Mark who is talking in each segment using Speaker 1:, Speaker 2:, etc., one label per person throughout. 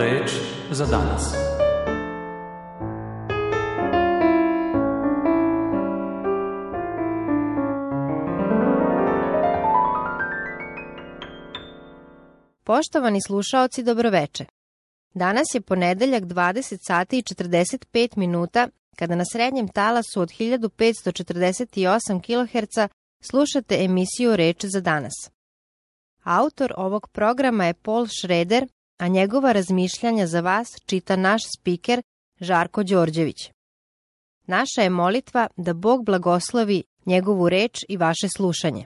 Speaker 1: reč za danas.
Speaker 2: Poštovani slušaoci, dobroveče. Danas je ponedeljak 20 sati i 45 minuta, kada na srednjem talasu od 1548 kHz slušate emisiju Reč za danas. Autor ovog programa je Paul Schrader, a njegova razmišljanja za vas čita naš spiker Žarko Đorđević. Naša je molitva da Bog blagoslovi njegovu reč i vaše slušanje.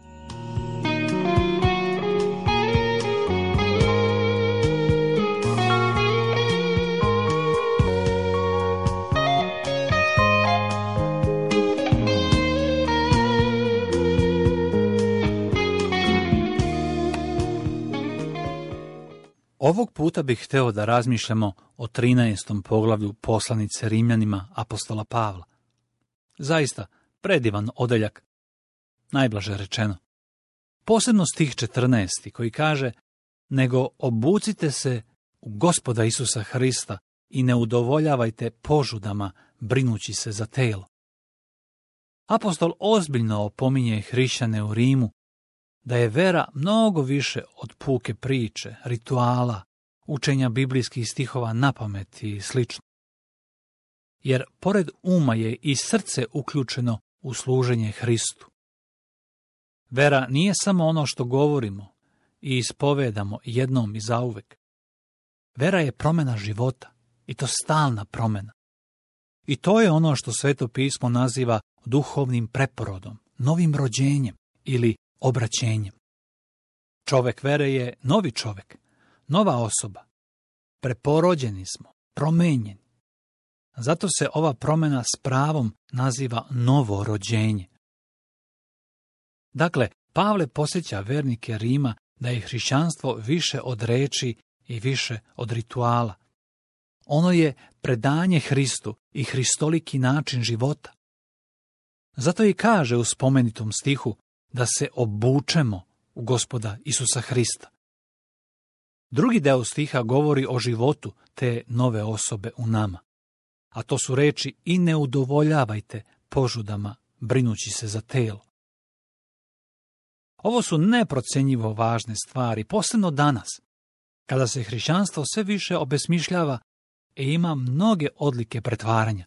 Speaker 1: Ovog puta bih hteo da razmišljamo o 13. poglavlju poslanice Rimljanima apostola Pavla. Zaista, predivan odeljak, najblaže rečeno. Posebno stih 14. koji kaže: nego obucite se u Gospoda Isusa Hrista i ne udovoljavajte požudama brinući se za telo. Apostol ozbiljno opominje hrišćane u Rimu da je vera mnogo više od puke priče, rituala, učenja biblijskih stihova napamet i sl. Jer pored uma je i srce uključeno u služenje Hristu. Vera nije samo ono što govorimo i ispovedamo jednom i zauvek. Vera je promjena života, i to stalna promjena. I to je ono što Sveto pismo naziva duhovnim preporodom, novim rođenjem ili obraćenjem. Čovek vere je novi čovek, nova osoba. Preporođeni smo, promenjeni. Zato se ova promjena s pravom naziva novo rođenje. Dakle, Pavle podsjeća vernike Rima da je hrišćanstvo više od reči i više od rituala. Ono je predanje Hristu i hristoliki način života. Zato i kaže u spomenitom stihu da se obučemo u Gospoda Isusa Hrista. Drugi deo stiha govori o životu te nove osobe u nama, a to su reči: i ne udovoljavajte požudama brinući se za telo. Ovo su neprocenjivo važne stvari, posebno danas, kada se hrišćanstvo sve više obesmišljava i ima mnoge odlike pretvaranja.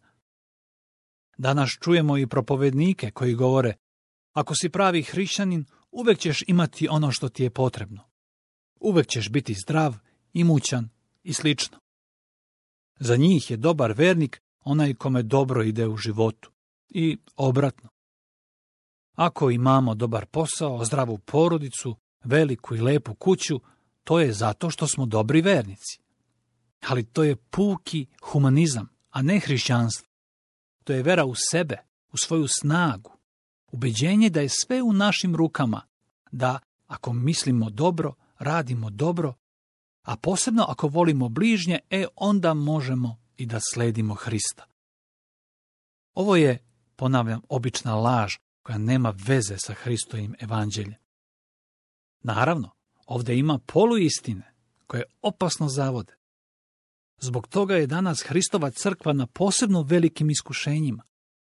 Speaker 1: Danas čujemo i propovednike koji govore: ako si pravi hrišćanin, uvek ćeš imati ono što ti je potrebno. Uvek ćeš biti zdrav, imućan i slično. Za njih je dobar vernik onaj kome dobro ide u životu. I obratno. Ako imamo dobar posao, zdravu porodicu, veliku i lepu kuću, to je zato što smo dobri vernici. Ali to je puki humanizam, a ne hrišćanstvo. To je vera u sebe, u svoju snagu. Ubeđenje da je sve u našim rukama, da ako mislimo dobro, radimo dobro, a posebno ako volimo bližnje, onda možemo i da sledimo Hrista. Ovo je, ponavljam, obična laž koja nema veze sa Hristovim evanđeljem. Naravno, ovdje ima poluistine koje opasno zavode. Zbog toga je danas Hristova crkva na posebno velikim iskušenjima.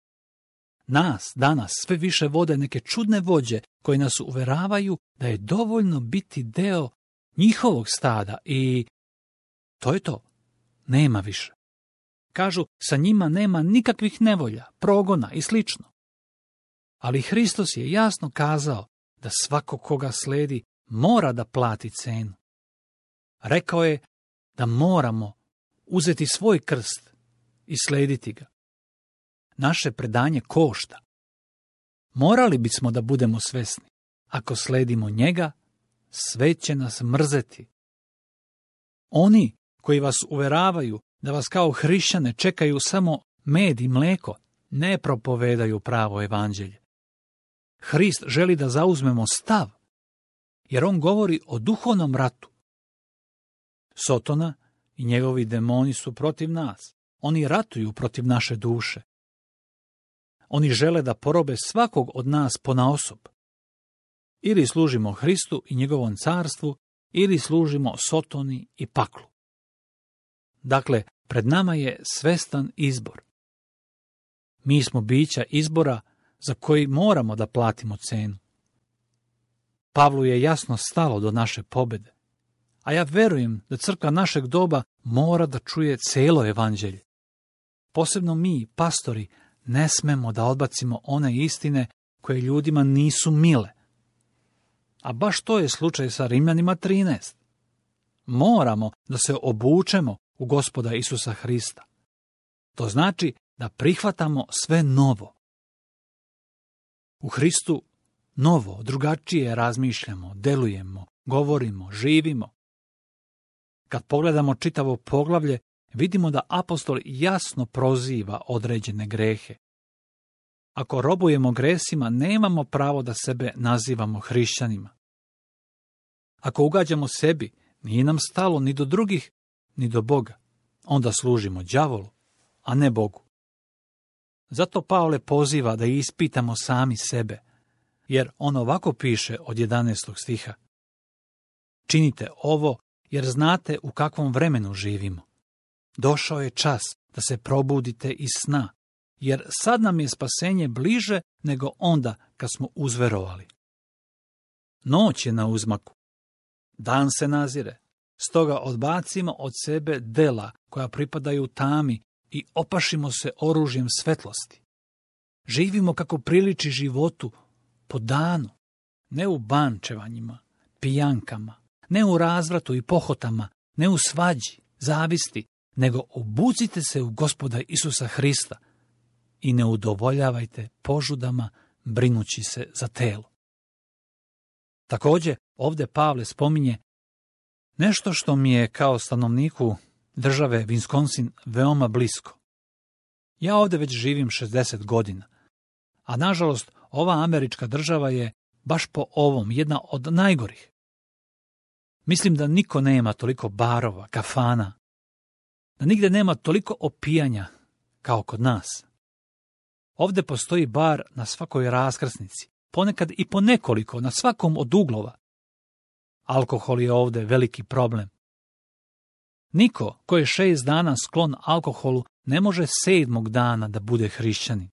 Speaker 1: Nas danas sve više vode neke čudne vođe koje nas uveravaju da je dovoljno biti deo njihovog stada i to je to. Nema više. Kažu, sa njima nema nikakvih nevolja, progona i slično. Ali Hristos je jasno kazao da svako koga sledi mora da plati cenu. Rekao je da moramo uzeti svoj krst i slediti ga. Naše predanje košta. Morali bismo da budemo svesni. Ako sledimo njega, sve će nas mrzeti. Oni koji vas uveravaju da vas kao hrišćane čekaju samo med i mleko, ne propovedaju pravo evanđelje. Hrist želi da zauzmemo stav, jer on govori o duhovnom ratu. Sotona i njegovi demoni su protiv nas. Oni ratuju protiv naše duše. Oni žele da porobe svakog od nas ponaosob. Ili služimo Hristu i njegovom carstvu, ili služimo Sotoni i paklu. Dakle, pred nama je svestan izbor. Mi smo bića izbora za koji moramo da platimo cenu. Pavlu je jasno stalo do naše pobede, a ja verujem da crkva našeg doba mora da čuje celo evanđelje. Posebno mi, pastori, ne smemo da odbacimo one istine koje ljudima nisu mile. A baš to je slučaj sa Rimljanima 13. Moramo da se obučemo u Gospoda Isusa Hrista. To znači da prihvatamo sve novo. U Hristu novo, drugačije razmišljamo, delujemo, govorimo, živimo. Kad pogledamo čitavo poglavlje, vidimo da apostol jasno proziva određene grehe. Ako robujemo gresima, nemamo pravo da sebe nazivamo hrišćanima. Ako ugađamo sebi, nije nam stalo ni do drugih, ni do Boga. Onda služimo đavolu, a ne Bogu. Zato Pavle poziva da ispitamo sami sebe, jer on ovako piše od 11. stiha. Činite ovo, jer znate u kakvom vremenu živimo. Došao je čas da se probudite iz sna, jer sad nam je spasenje bliže nego onda kad smo uzverovali. Noć je na uzmaku. Dan se nazire. Stoga odbacimo od sebe dela koja pripadaju tami i opašimo se oružjem svetlosti. Živimo kako priliči životu po danu, ne u bančevanjima, pijankama, ne u razvratu i pohotama, ne u svađi, zavisti, nego obucite se u Gospoda Isusa Hrista i ne udovoljavajte požudama brinući se za telo. Također, ovdje Pavle spominje nešto što mi je kao stanovniku države Wisconsin veoma blisko. Ja ovdje već živim 60 godina, a nažalost ova američka država je baš po ovom jedna od najgorih. Mislim da niko nema toliko barova, kafana, da nigde nema toliko opijanja kao kod nas. Ovdje postoji bar na svakoj raskrsnici, ponekad i po nekoliko, na svakom od uglova. Alkohol je ovdje veliki problem. Niko ko je 6 dana sklon alkoholu ne može 7. dana da bude hrišćanin.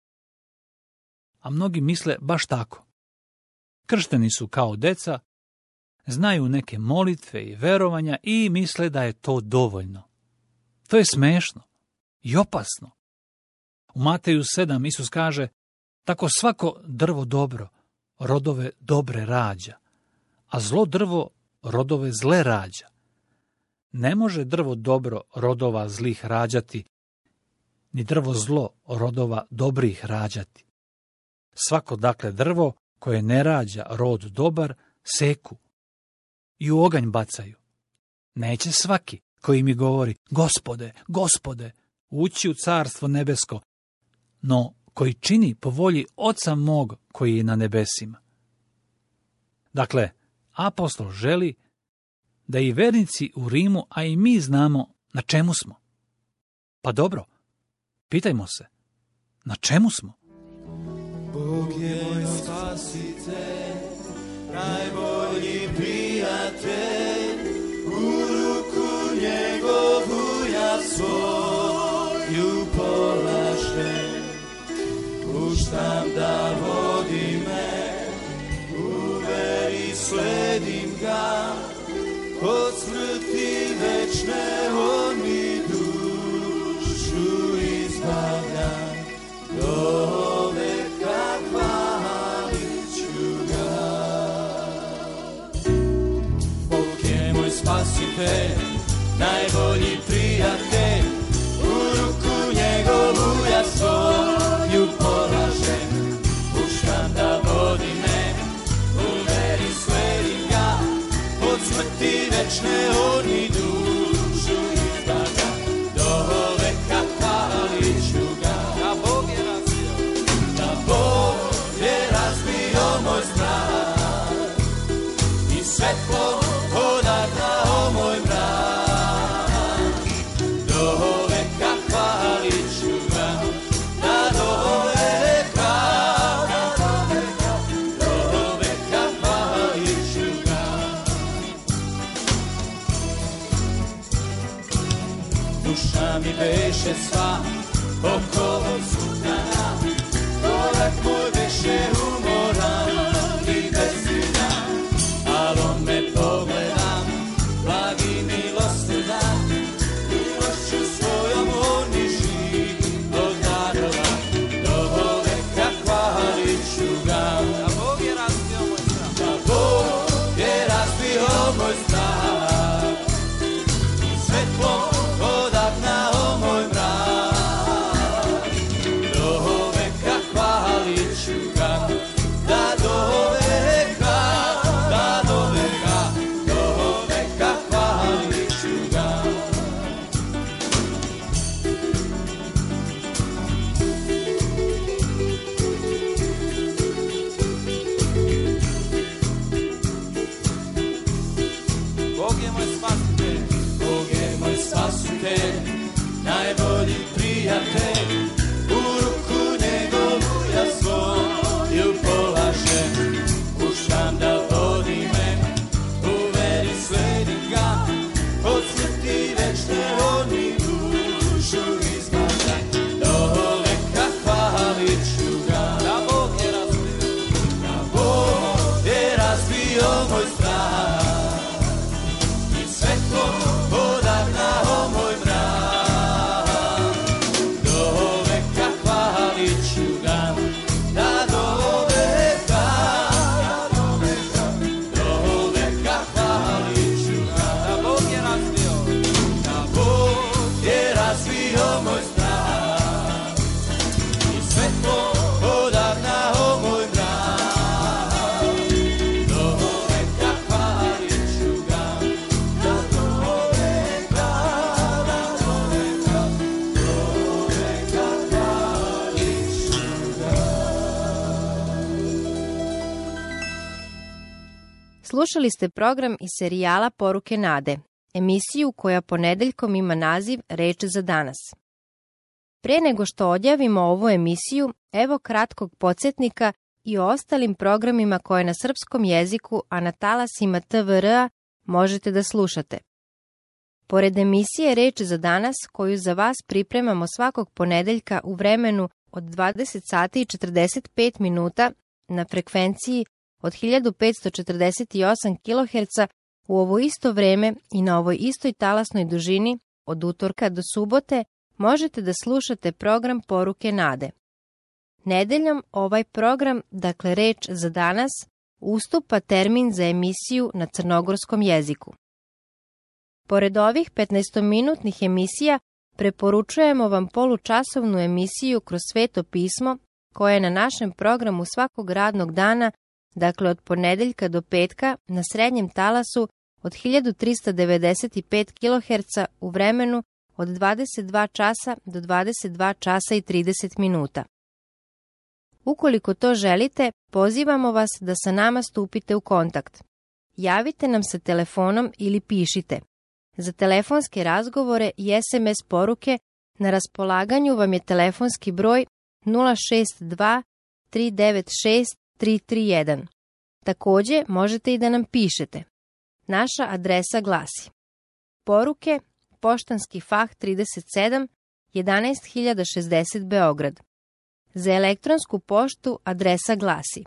Speaker 1: A mnogi misle baš tako. Kršteni su kao deca, znaju neke molitve i verovanja i misle da je to dovoljno. To je smešno i opasno. U Mateju 7 Isus kaže, tako svako drvo dobro, rodove dobre rađa, a zlo drvo rodove zle rađa. Ne može drvo dobro rodova zlih rađati, ni drvo zlo rodova dobrih rađati. Svako dakle drvo koje ne rađa rod dobar, seku i u oganj bacaju. Neće svaki koji mi govori, Gospode, Gospode, ući u carstvo nebesko, no koji čini po volji Oca mog koji je na nebesima. Dakle, apostol želi da i vernici u Rimu, a i mi znamo na čemu smo. Pa dobro, pitajmo se, na čemu smo?
Speaker 3: Bog je moj spasitelj, najbolji prijatelj, u ruku njegovu ja svoju polažem. Puštam da vodi me, u veri sledim ga, od smrti večne on mi dušu izbavlja. Do veka hvalit ću ga. Bog je moj spasitelj, najbolji prijatelj, u ruku njegovu ja svoju polažem. Puštam da vodi me, u veri sledim ga, od smrti večne on mi dušu izbavlja. Do veka hvalit ću ga. Moj strah i svetlo odagnao moj mrak. Do veka hvalit ću ga, da do veka hvalit ću ga. duša mi beše sva okolo sutana, korak moj beše umoran i bezvidan, al on me pogledam, blagi milosrdan, milošću svojom on mi živ oddarova, do veka hvalit ću ga. A Bog je razbio moj strah, a Bog je razbio moj strah, i svetlo odagnao moj mrak, do veka hvalit ću ga, da do veka, da do veka, do veka hvalit ću ga. Bog je moj spasitelj, Bog je moj spasitelj, najbolji prijatelj, u ruku njegovu ja svoju polažem, puštam da vodi me, u veri sledim ga, od smrti večne on mi dušu izmaza, do veka hvalit ću ga. Da Bog je razbio, da Bog je razbio moj strah, i svetlo odagnao moj mrak, do veka hvalit ću ga, da do veka, do veka, do veka hvalit ću ga. Da Bog je razbio, da Bog je razbio moj strah, i svetlo odagnao moj mrak, do veka hvalit ću ga, da do veka, da do veka, do veka hvalit ću ga.
Speaker 2: Slušali ste program iz serijala Poruke nade, emisiju koja ponedeljkom ima naziv Reč za danas. Pre nego što odjavimo ovu emisiju, evo kratkog podsjetnika i o ostalim programima koje na srpskom jeziku, a na talasima TVR-a možete da slušate. Pored emisije Reč za danas, koju za vas pripremamo svakog ponedeljka u vremenu od 20 sati i 45 minuta na frekvenciji od 1548 kHz u ovo isto vreme i na ovoj istoj talasnoj dužini od utorka do subote možete da slušate program Poruke nade. Nedeljom ovaj program, dakle Reč za danas, ustupa termin za emisiju na crnogorskom jeziku. Pored ovih 15-minutnih emisija, preporučujemo vam polučasovnu emisiju Kroz sveto pismo, koja je na našem programu svakog radnog dana, dakle od ponedeljka do petka, na srednjem talasu od 1395 kHz u vremenu od 22 časa do 22 časa i 30 minuta. Ukoliko to želite, pozivamo vas da sa nama stupite u kontakt. Javite nam se telefonom ili pišite. Za telefonske razgovore i SMS poruke na raspolaganju vam je telefonski broj 062 396 331. Takođe, možete i da nam pišete. Naša adresa glasi: Poruke, Poštanski fah 37, 11060 Beograd. Za elektronsku poštu adresa glasi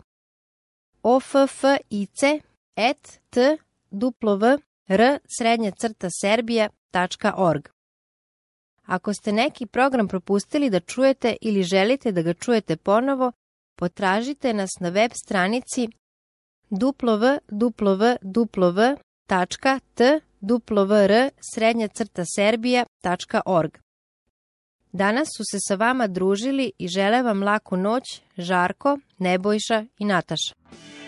Speaker 2: office@twr-serbia.org. Ako ste neki program propustili da čujete ili želite da ga čujete ponovo, potražite nas na web stranici www.twr-serbia.org. Danas su se sa vama družili i žele vam laku noć Žarko, Nebojša i Nataša.